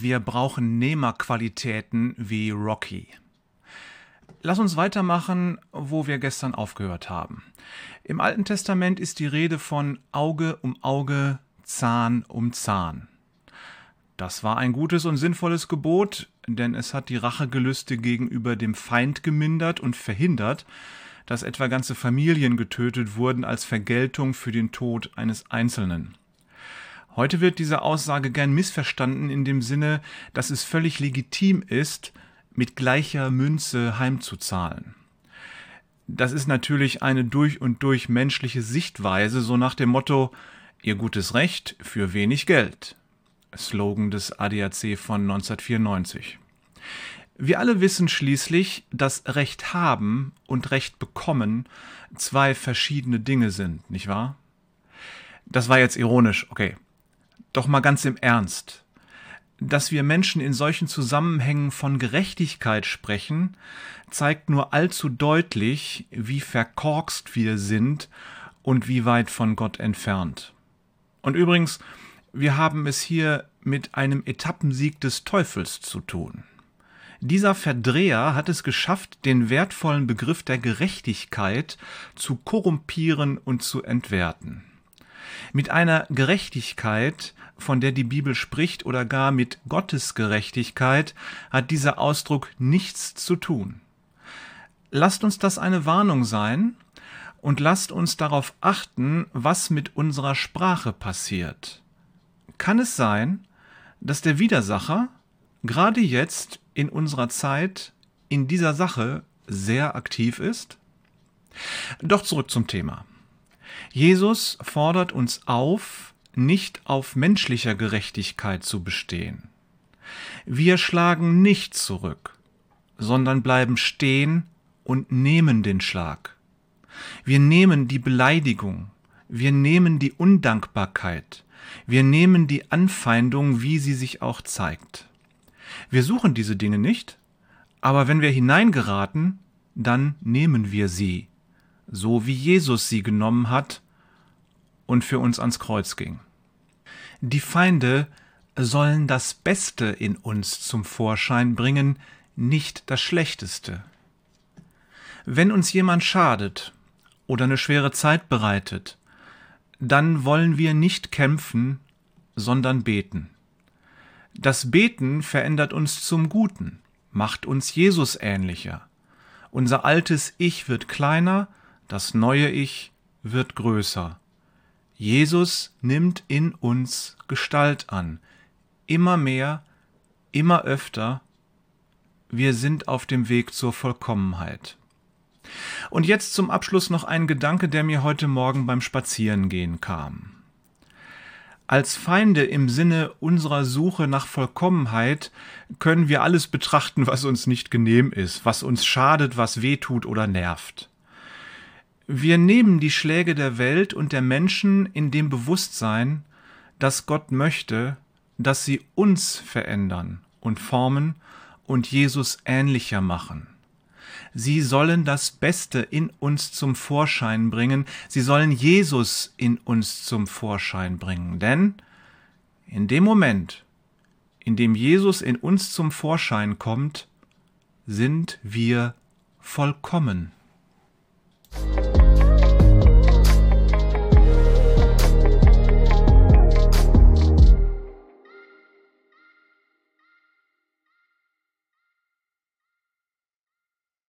Wir brauchen Nehmerqualitäten wie Rocky. Lass uns weitermachen, wo wir gestern aufgehört haben. Im Alten Testament ist die Rede von Auge um Auge, Zahn um Zahn. Das war ein gutes und sinnvolles Gebot, denn es hat die Rachegelüste gegenüber dem Feind gemindert und verhindert, dass etwa ganze Familien getötet wurden als Vergeltung für den Tod eines Einzelnen. Heute wird diese Aussage gern missverstanden in dem Sinne, dass es völlig legitim ist, mit gleicher Münze heimzuzahlen. Das ist natürlich eine durch und durch menschliche Sichtweise, so nach dem Motto, ihr gutes Recht für wenig Geld. Slogan des ADAC von 1994. Wir alle wissen schließlich, dass Recht haben und Recht bekommen zwei verschiedene Dinge sind, nicht wahr? Das war jetzt ironisch, okay. Doch mal ganz im Ernst. Dass wir Menschen in solchen Zusammenhängen von Gerechtigkeit sprechen, zeigt nur allzu deutlich, wie verkorkst wir sind und wie weit von Gott entfernt. Und übrigens, wir haben es hier mit einem Etappensieg des Teufels zu tun. Dieser Verdreher hat es geschafft, den wertvollen Begriff der Gerechtigkeit zu korrumpieren und zu entwerten. Mit einer Gerechtigkeit, von der die Bibel spricht, oder gar mit Gottes Gerechtigkeit, hat dieser Ausdruck nichts zu tun. Lasst uns das eine Warnung sein und lasst uns darauf achten, was mit unserer Sprache passiert. Kann es sein, dass der Widersacher gerade jetzt in unserer Zeit in dieser Sache sehr aktiv ist? Doch zurück zum Thema. Jesus fordert uns auf, nicht auf menschlicher Gerechtigkeit zu bestehen. Wir schlagen nicht zurück, sondern bleiben stehen und nehmen den Schlag. Wir nehmen die Beleidigung, wir nehmen die Undankbarkeit, wir nehmen die Anfeindung, wie sie sich auch zeigt. Wir suchen diese Dinge nicht, aber wenn wir hineingeraten, dann nehmen wir sie, so wie Jesus sie genommen hat und für uns ans Kreuz ging. Die Feinde sollen das Beste in uns zum Vorschein bringen, nicht das Schlechteste. Wenn uns jemand schadet oder eine schwere Zeit bereitet, dann wollen wir nicht kämpfen, sondern beten. Das Beten verändert uns zum Guten, macht uns Jesus ähnlicher. Unser altes Ich wird kleiner, das neue Ich wird größer. Jesus nimmt in uns Gestalt an, immer mehr, immer öfter. Wir sind auf dem Weg zur Vollkommenheit. Und jetzt zum Abschluss noch ein Gedanke, der mir heute Morgen beim Spazierengehen kam. Als Feinde im Sinne unserer Suche nach Vollkommenheit können wir alles betrachten, was uns nicht genehm ist, was uns schadet, was wehtut oder nervt. Wir nehmen die Schläge der Welt und der Menschen in dem Bewusstsein, dass Gott möchte, dass sie uns verändern und formen und Jesus ähnlicher machen. Sie sollen das Beste in uns zum Vorschein bringen. Sie sollen Jesus in uns zum Vorschein bringen. Denn in dem Moment, in dem Jesus in uns zum Vorschein kommt, sind wir vollkommen.